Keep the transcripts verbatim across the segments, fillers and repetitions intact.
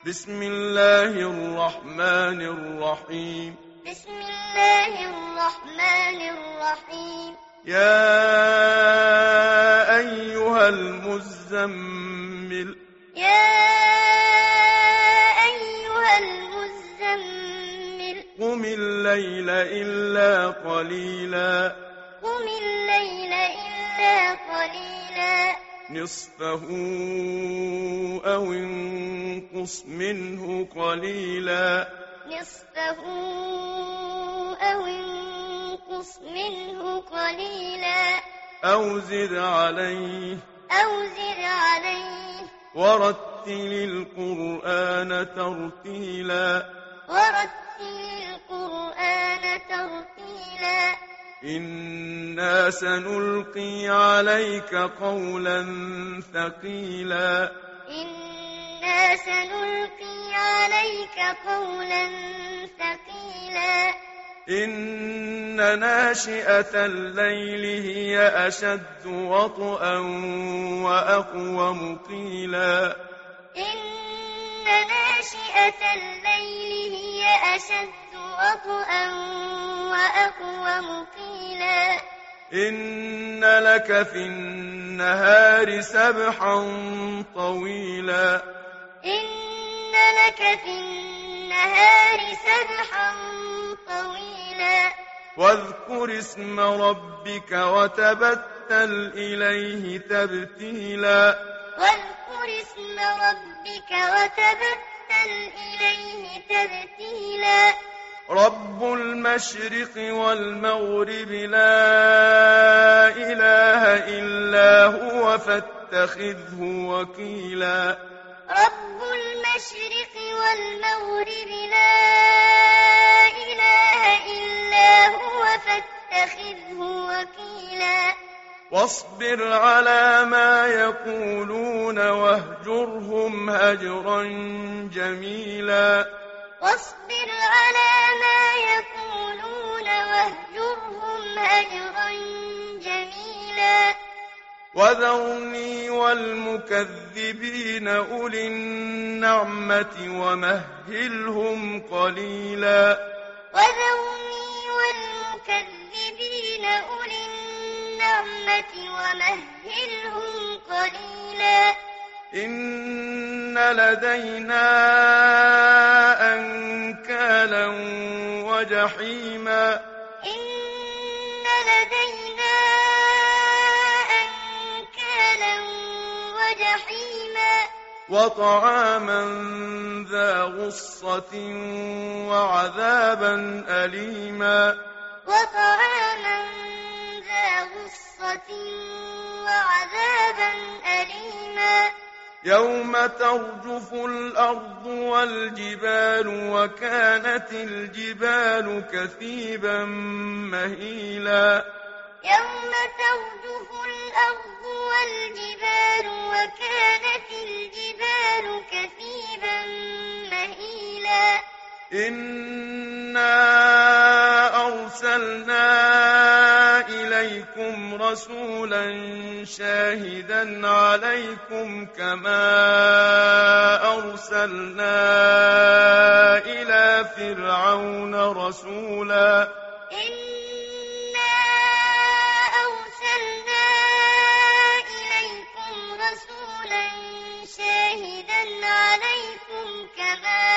بسم الله الرحمن الرحيم بسم الله الرحمن الرحيم يا أيها المزمل يا أيها المزمل قم الليل إلا قليلا قم الليل إلا قليلا نصفه أو انقص منه قليلا نصفه أو انقص منه قليلا أو زد عليه أو زد عليه ورتل القرآن ترتيلا ورتل القرآن ترتيلا إنا سنلقي عليك قولا ثقيلا إنا سنلقي عليك قولا ثقيلا إن ناشئة الليل هي أشد وطئا وأقوم قيلا إن ناشئة الليل هي أشد وطئا وأقوم قيلا إن لك في النهار سبحا طويلا إن لك في النهار سبحا طويلا واذكر اسم ربك وتبتل إليه تبتيلا واذكر اسم ربك وتبتل إليه تبتيلا رب المشرق والمغرب لا إله إلا هو فاتخذه وكيلا رب المشرق والمغرب لا إله إلا هو فاتخذه وكيلا واصبر على ما يقولون واهجرهم هجرا جميلا واصبر على ما يقولون واهجرهم هجرا جميلا وذرني والمكذبين أولي النعمة ومهلهم قليلا وذرني والمكذبين أولي النعمة ومهلهم قليلا إن لدينا أنكالا وجحيما إن لدينا أنكالا وجحيما وطعاما ذا غصة وعذابا أليما وطعاما ذا غصة وعذابا أليما يوم ترجف الأرض والجبال وكانت الجبال كثيبا مهيلا يوم ترجف الأرض والجبال وكانت الجبال كثيبا مهيلا إنا أرسلنا إليكم رسولا شاهدا عليكم كما أرسلنا إلى فرعون رسولا إنا أرسلنا إليكم رسولا شاهدا عليكم كما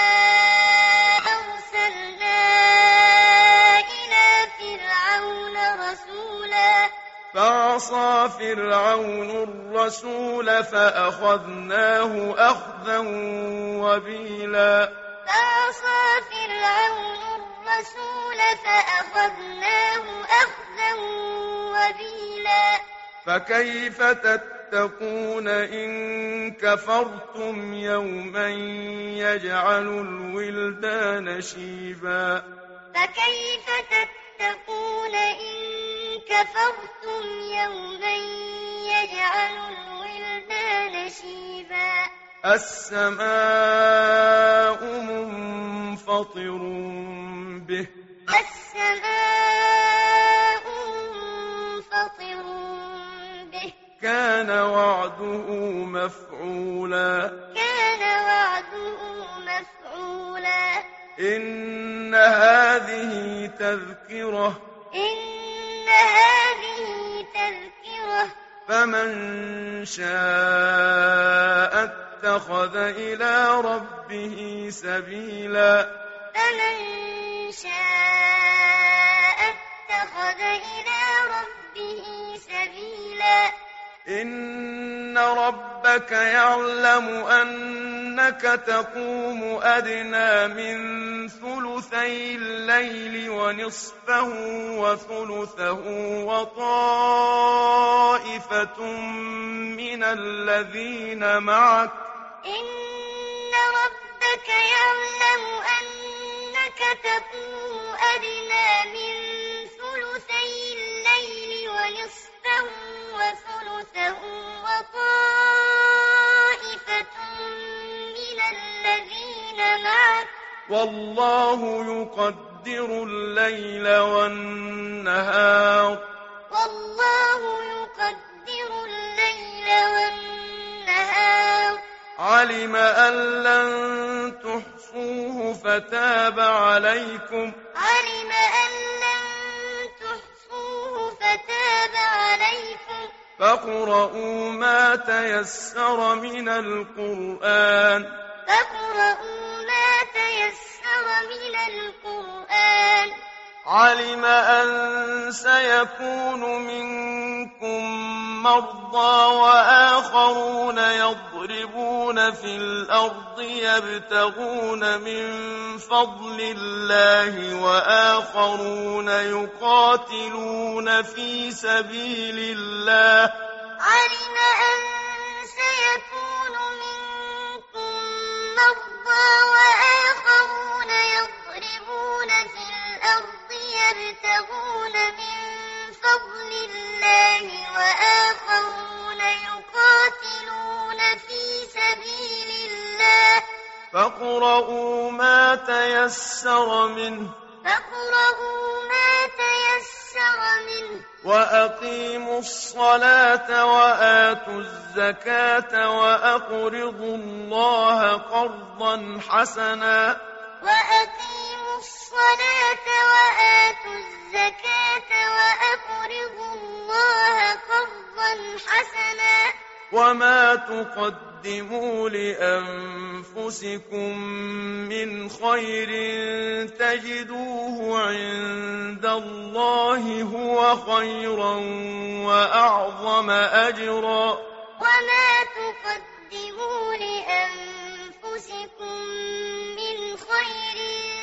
أرسلنا إلى فرعون رسولا فعصى فرعون الرسول فأخذناه أخذا وبيلا فعصى فرعون الرسول فأخذناه أخذا وبيلا فكيف تتقون إن كفرتم يوما يجعل الولدان شيبا فكيف تتقون إن كفرتم يوما يجعل الولدان شيبا السماء منفطر به السماء منفطر به كان وعده مفعولا كان وعده إن هذه تذكرة إن هذه تذكرة فمن شاء اتخذ إلى ربه سبيلا فمن شاء اتخذ إلى ربه سبيلا إن ربك يعلم أنك تقوم أدنى من ثلثي الليل ونصفه وثلثه وطائفة من الذين معك إن ربك يعلم أنك تقوم أدنى من ثلثي الليل ونصفه وثلثه وطائفة من الذين معك والله يقدر الليل والنهار والله يقدر الليل والنهار علم أن لن تحصوه فتاب عليكم علم أن لن تحصوه فتاب عليكم فاقرؤوا ما تيسر من القرآن فاقرؤوا ما تيسر من القرآن علم أن سيكون منكم مرضى وآخرون يضربون في الأرض يبتغون من فضل الله وآخرون يقاتلون في سبيل الله علم أن سيكون منكم مرضى وآخرون يضربون في الأرض يبتغون من فضل الله وآخرون يقاتلون في سبيل الله فاقرؤوا ما تيسر منه فاقرؤوا ما تيسر منه وأقيموا الصلاة وآتوا الزكاة وأقرضوا الله قرضا حسنا وأقيموا الصلاة وآتوا الزكاة وأقرضوا الله قرضا حسنا وما تقدموا لأنفسكم من خير تجدوه عند الله هو خيرا وأعظم أجرا وما تقدموا لأنفسكم من خير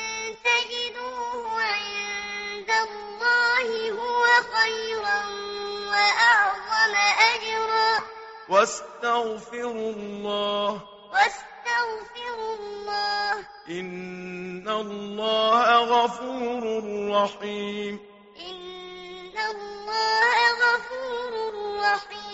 تجدوه عند الله هو خيرا وأعظم أجرا واستغفروا الله واستغفروا الله إن الله غفور رحيم إن الله غفور رحيم